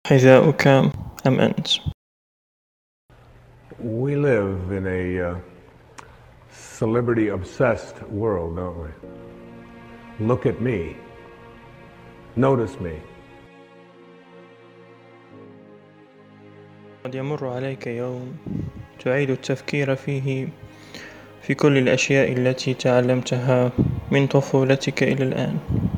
حذاؤك أم أنت؟ We live in a celebrity-obsessed world, don't we? Look at me. Notice me. قد يمر عليك يوم تعيد التفكير فيه في كل الأشياء التي تعلمتها من طفولتك إلى الآن.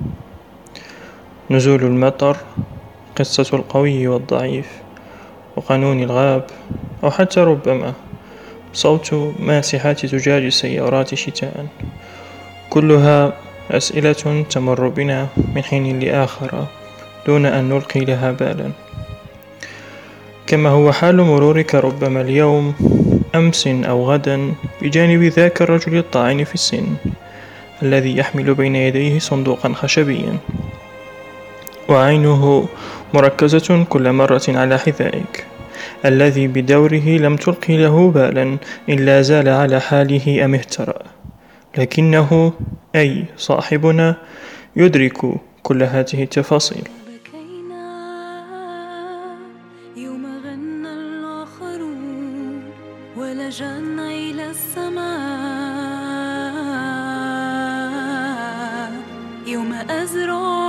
نزول المطر، قصة القوي والضعيف، وقانون الغاب، أو حتى ربما صوت ماسحات زجاج السيارات شتاء. كلها أسئلة تمر بنا من حين لآخر دون أن نلقي لها بالا، كما هو حال مرورك ربما اليوم أمس أو غدا بجانب ذاك الرجل الطاعن في السن الذي يحمل بين يديه صندوقا خشبيا وعينه مركزة كل مرة على حذائك الذي بدوره لم تلقي له بالا إن لا زال على حاله أم اهترأ، لكنه أي صاحبنا يدرك كل هذه التفاصيل. يوم غنى الآخرون ولجأنا إلى السماء، يوم أزرع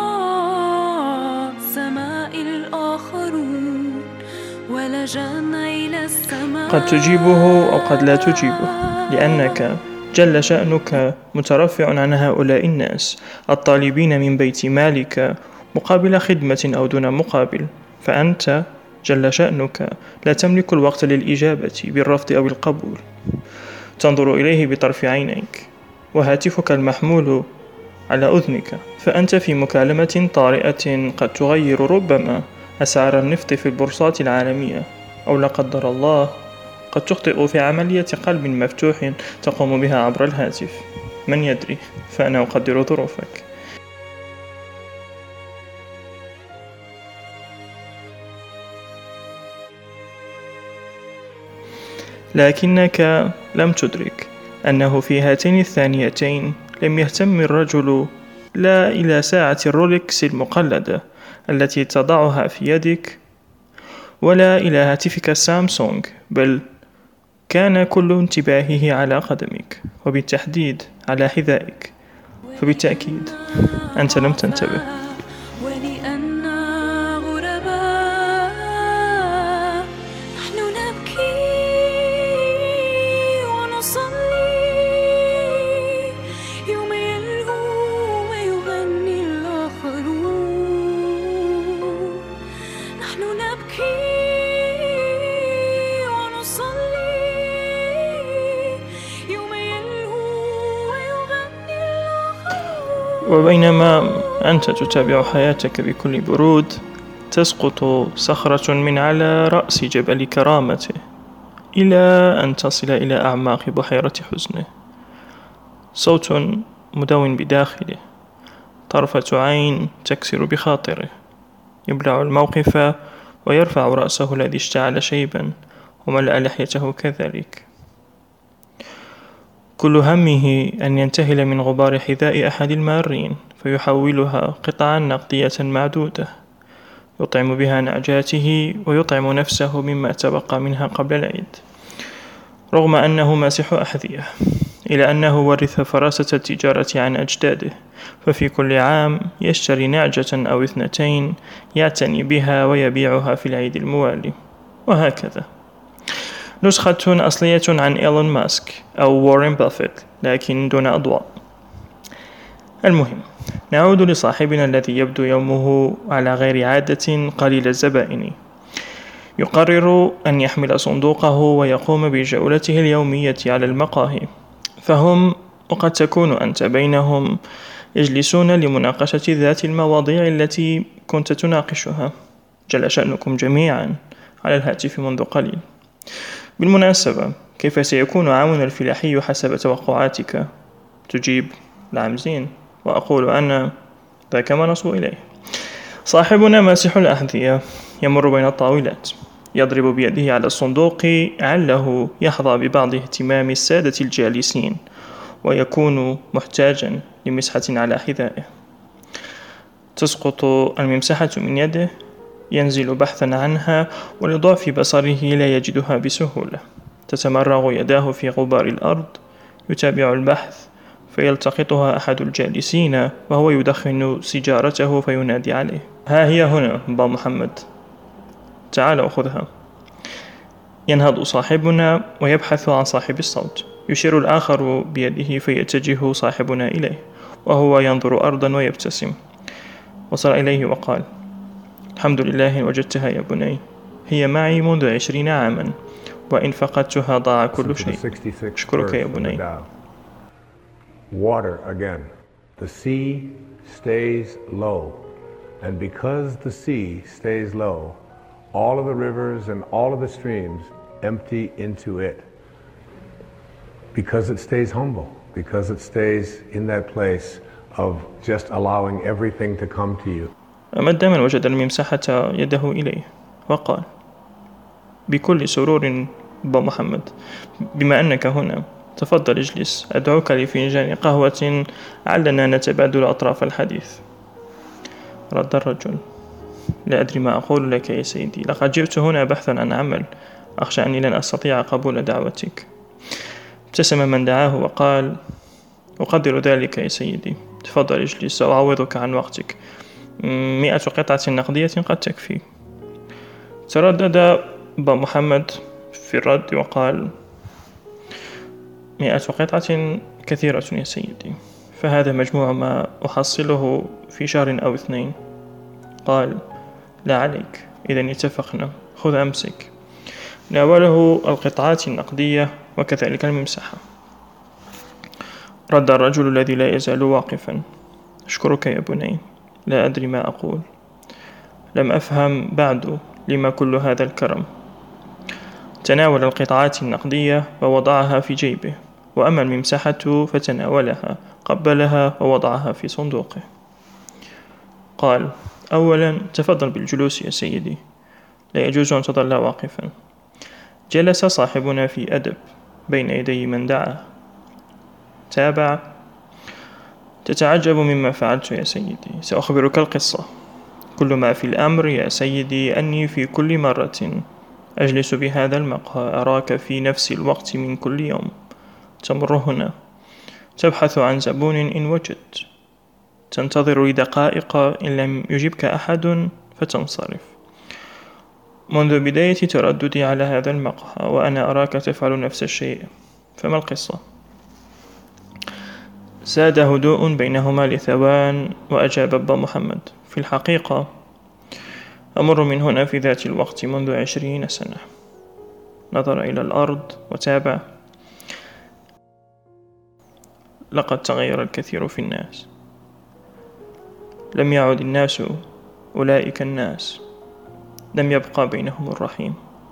سماء الآخرون ولجأنا إلى السماء. قد تجيبه أو قد لا تجيبه، لأنك جل شأنك مترفع عن هؤلاء الناس الطالبين من بيت مالك مقابل خدمة أو دون مقابل، فأنت جل شأنك لا تملك الوقت للإجابة بالرفض أو القبول. تنظر إليه بطرف عينيك وهاتفك المحمول على أذنك، فأنت في مكالمة طارئة قد تغير ربما أسعار النفط في البورصات العالمية، أو لا قدر الله قد تخطئ في عملية قلب مفتوح تقوم بها عبر الهاتف. من يدري، فأنا أقدر ظروفك. لكنك لم تدرك أنه في هاتين الثانيتين لم يهتم الرجل لا إلى ساعة الرولكس المقلدة التي تضعها في يدك ولا إلى هاتفك سامسونج، بل كان كل انتباهه على قدمك، وبالتحديد على حذائك. فبالتأكيد أنت لم تنتبه. ولأننا غرباء نحن نبكي ونصلي يوم يلهو ويغني الآخرون. نحن نبكي ونصلي يوم يلهو ويغني الآخرون. وبينما أنت تتابع حياتك بكل برود، تسقط صخرة من على رأس جبل كرامته إلى أن تصل إلى أعماق بحيرة حزنه. صوت مدو بداخله، طرفة عين تكسر بخاطره، يبلع الموقف ويرفع رأسه الذي اشتعل شيبا وملأ لحيته كذلك. كل همه أن ينتهل من غبار حذاء أحد المارين فيحولها قطعا نقدية معدودة يطعم بها نعجاته ويطعم نفسه مما تبقى منها قبل العيد، رغم أنه ماسح أحذية، إلى أنه ورث فراسة التجارة عن أجداده، ففي كل عام يشتري نعجة أو 2 يعتني بها ويبيعها في العيد الموالي، وهكذا. نسخة أصلية عن إيلون ماسك أو وارين بافيت، لكن دون أضواء. المهم، نعود لصاحبنا الذي يبدو يومه على غير عادة قليل الزبائن. يقرر أن يحمل صندوقه ويقوم بجولته اليومية على المقاهي، فهم وقد تكون أنت بينهم يجلسون لمناقشة ذات المواضيع التي كنت تناقشها. جل شأنكم جميعا على الهاتف منذ قليل. بالمناسبة، كيف سيكون عامنا الفلاحي حسب توقعاتك؟ تجيب: نعم زين. وأقول أنا: ذاك ما نصب إليه. صاحبنا ماسح الأحذية يمر بين الطاولات، يضرب بيده على الصندوق عله يحظى ببعض اهتمام السادة الجالسين ويكون محتاجا لمسحة على حذائه. تسقط الممسحة من يده ينزل بحثا عنها، ولضعف بصره لا يجدها بسهولة. تتمرغ يداه في غبار الأرض، يتابع البحث، فيلتقطها أحد الجالسين وهو يدخن سيجارته فينادي عليه: ها هي هنا أبا محمد، تعال خذها. ينهض صاحبنا ويبحث عن صاحب الصوت، يشير الآخر بيده فيتجه صاحبنا إليه وهو ينظر أرضا ويبتسم. وصل إليه وقال: الحمد لله وجدتها يا بني، هي معي منذ 20 عاما، وإن فقدتها ضاع كل شيء. أشكرك يا بني. Water again. The sea stays low. And because the sea stays low, all of the rivers and all of the streams empty into it. Because it stays humble. Because it stays in that place of just allowing everything to come to you. مد من وجد الممسحة يده إليه وقال بكل سرور: أبا محمد، بما أنك هنا تفضل اجلس، أدعوك لفنجان قهوة علنا نتبادل أطراف الحديث. رد الرجل: لا أدري ما أقول لك يا سيدي، لقد جئت هنا بحثا عن عمل، أخشى أني لن أستطيع قبول دعوتك. ابتسم من دعاه وقال: أقدر ذلك يا سيدي، تفضل اجلس، سأعوضك عن وقتك، 100 قطعة نقدية قد تكفي. تردد أبا محمد في الرد وقال: 100 قطعة كثيرة يا سيدي، فهذا مجموع ما أحصله في شهر أو 2. قال: لا عليك، إذن اتفقنا، خذ أمسك. ناوله القطعات النقدية وكذلك الممسحة. رد الرجل الذي لا يزال واقفا: أشكرك يا بني، لا أدري ما أقول، لم أفهم بعد لما كل هذا الكرم. تناول القطعات النقدية ووضعها في جيبه، وأما الممسحة فتناولها، قبلها ووضعها في صندوقه. قال: أولا تفضل بالجلوس يا سيدي، لا يجوز أن تظل واقفا. جلس صاحبنا في أدب بين يدي من دعاه. تابع: تتعجب مما فعلت يا سيدي، سأخبرك القصة. كل ما في الأمر يا سيدي أني في كل مرة أجلس بهذا المقهى أراك في نفس الوقت من كل يوم، تمر هنا، تبحث عن زبون إن وجدت، تنتظر لدقائق إن لم يجبك أحد فتنصرف. منذ بداية ترددي على هذا المقهى وأنا أراك تفعل نفس الشيء، فما القصة؟ زاد هدوء بينهما لثوان، وأجاب أبا محمد: في الحقيقة أمر من هنا في ذات الوقت منذ 20 سنة. نظر إلى الأرض وتابع: لقد تغير الكثير في الناس، لم يعد الناس أولئك الناس، لم يبقى بينهم الرحيم.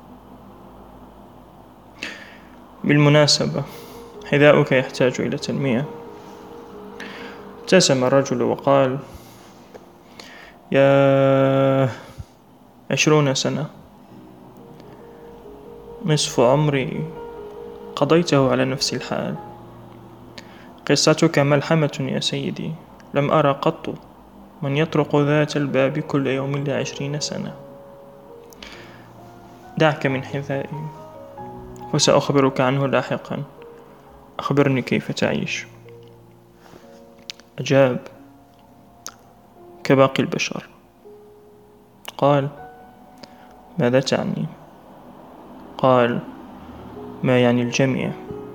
بالمناسبة حذاؤك يحتاج إلى تنمية. ابتسم الرجل وقال: يا 20 سنة، نصف عمري قضيته على نفس الحال. قصتك ملحمة يا سيدي، لم أرى قط من يطرق ذات الباب كل يوم ل20 سنة. دعك من حذائي وسأخبرك عنه لاحقا، أخبرني كيف تعيش. أجاب: كباقي البشر. قال: ماذا تعني؟ قال: ما يعني الجميع.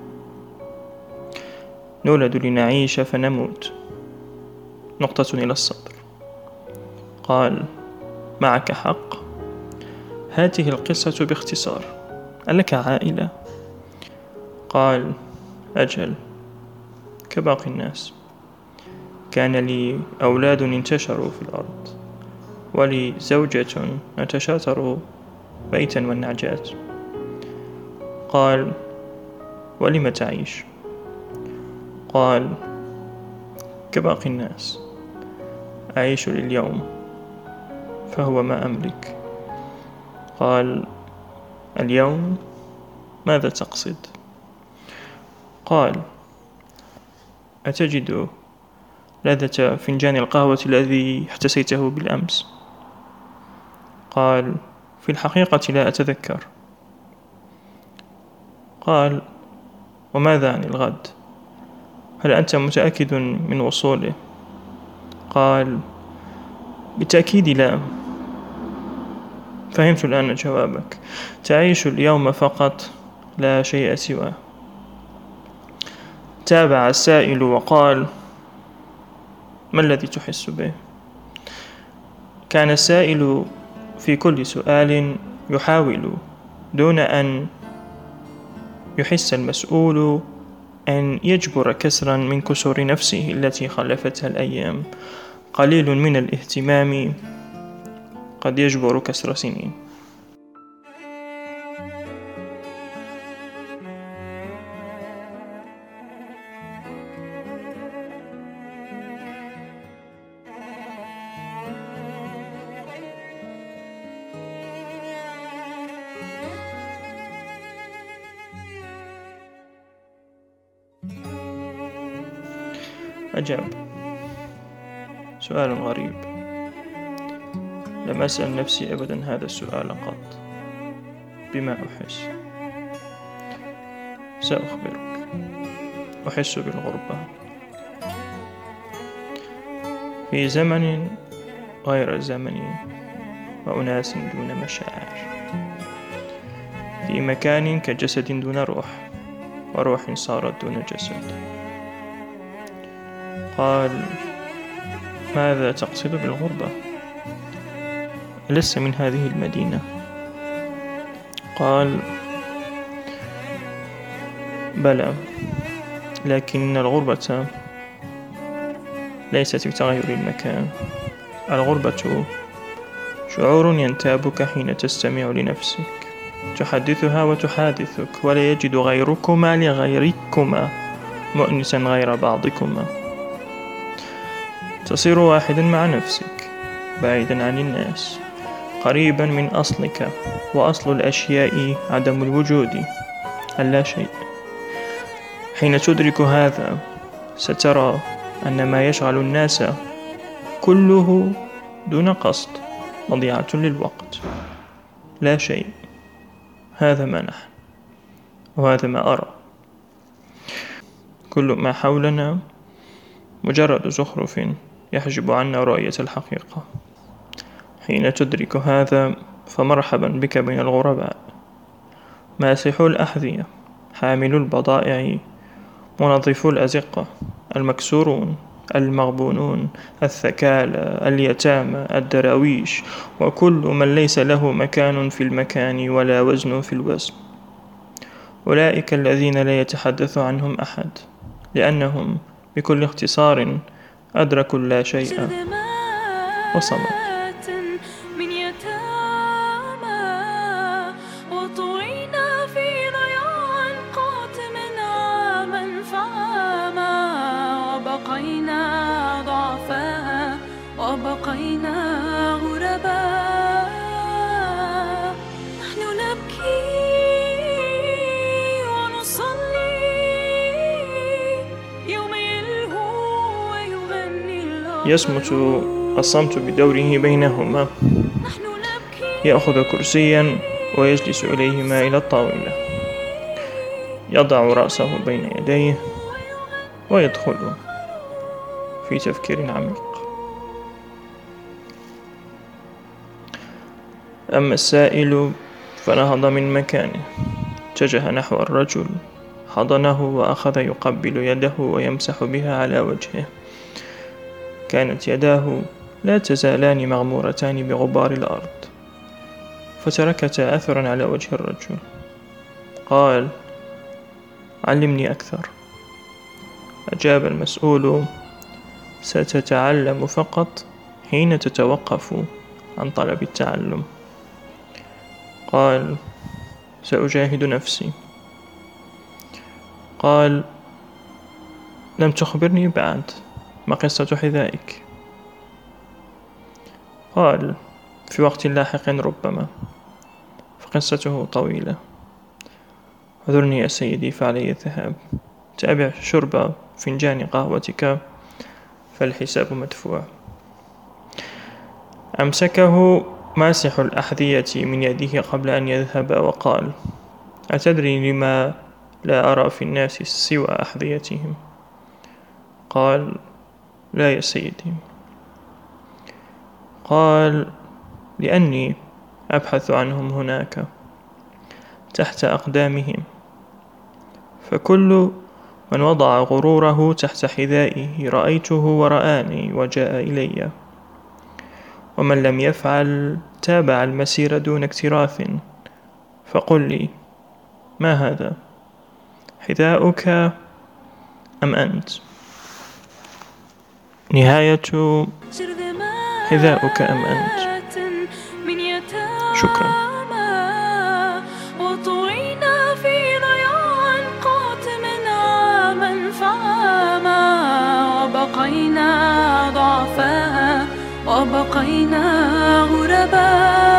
نولد لنعيش فنموت، نقطة إلى السطر. قال: معك حق، هذه القصة باختصار. ألك عائلة؟ قال: أجل، كباقي الناس. كان لي أولاد انتشروا في الأرض، ولي زوجة نتشاطر بيتا والنعجات. قال: ولم تعيش؟ قال: كباقي الناس، أعيش لليوم، فهو ما أملك. قال: اليوم؟ ماذا تقصد؟ قال: أتجد لذة فنجان القهوة الذي احتسيته بالأمس؟ قال: في الحقيقة لا أتذكر. قال: وماذا عن الغد؟ هل أنت متأكد من وصوله؟ قال: بالتأكيد لا. فهمت الآن جوابك، تعيش اليوم فقط، لا شيء سواه. تابع السائل وقال: ما الذي تحس به؟ كان السائل في كل سؤال يحاول دون أن يحس المسؤول أن يجبر كسرا من كسور نفسه التي خلفتها الأيام. قليل من الاهتمام قد يجبر كسر سنين. أجاب: سؤال غريب، لم أسأل نفسي أبدا هذا السؤال قط. بما أحس؟ سأخبرك. أحس بالغربة في زمن غير زمني، وأناس دون مشاعر، في مكان كجسد دون روح، وروح صارت دون جسد. قال: ماذا تقصد بالغربة؟ لست من هذه المدينة. قال: بلى، لكن الغربة ليست في تغير المكان. الغربة شعور ينتابك حين تستمع لنفسك، تحدثها وتحادثك، ولا يجد غيركما لغيركما مؤنسا غير بعضكما. تصير واحدا مع نفسك، بعيدا عن الناس، قريبا من أصلك، وأصل الأشياء عدم الوجود، اللا شيء. حين تدرك هذا سترى أن ما يشغل الناس كله دون قصد مضيعة للوقت، لا شيء. هذا ما نحن، وهذا ما أرى. كل ما حولنا مجرد زخرف يحجب عنا رؤية الحقيقة. حين تدرك هذا فمرحبا بك بين الغرباء، ماسحو الأحذية، حاملو البضائع، منظفو الأزقة، المكسورون، المغبونون، الثكالى، اليتامى، الدراويش، وكل من ليس له مكان في المكان ولا وزن في الوزن. أولئك الذين لا يتحدث عنهم أحد، لأنهم بكل اختصار أدركوا لا شيء وصمت. من يتامى وطوينا في ضياع قاتم عاما فعاما، وبقينا ضعفاء وبقينا غرباء. نحن نبكي ونصلي يوم يلهو ويغني الله. يصمت الصمت بدوره بينهما، يأخذ كرسيا ويجلس إليهما إلى الطاولة، يضع رأسه بين يديه ويدخل في تفكير عميق. أما السائل فنهض من مكانه، اتجه نحو الرجل، حضنه وأخذ يقبل يده ويمسح بها على وجهه. كانت يداه لا تزالان مغمورتان بغبار الأرض، فتركتا أثرا على وجه الرجل. قال: علمني أكثر. أجاب المسؤول: ستتعلم فقط حين تتوقف عن طلب التعلم. قال: سأجاهد نفسي. قال: لم تخبرني بعد، ما قصة حذائك؟ قال: في وقت لاحق ربما، فقصته طويلة. اعذرني يا سيدي، فعلي الذهاب. تابع شرب فنجان قهوتك فالحساب مدفوع. أمسكه ماسح الأحذية من يده قبل أن يذهب، وقال: أتدري لما لا أرى في الناس سوى أحذيتهم؟ قال: لا يا سيدي. قال: لأني أبحث عنهم هناك تحت أقدامهم، فكل من وضع غروره تحت حذائه رأيته ورآني وجاء إلي، ومن لم يفعل تابع المسير دون اكتراث. فقل لي، ما هذا، حذاؤك أم أنت؟ نهاية حذاؤك أم أنت. شكرا. وطوينا في ضياع قاتم عاما فعاما، وبقينا ضعفاء وبقينا غرباء.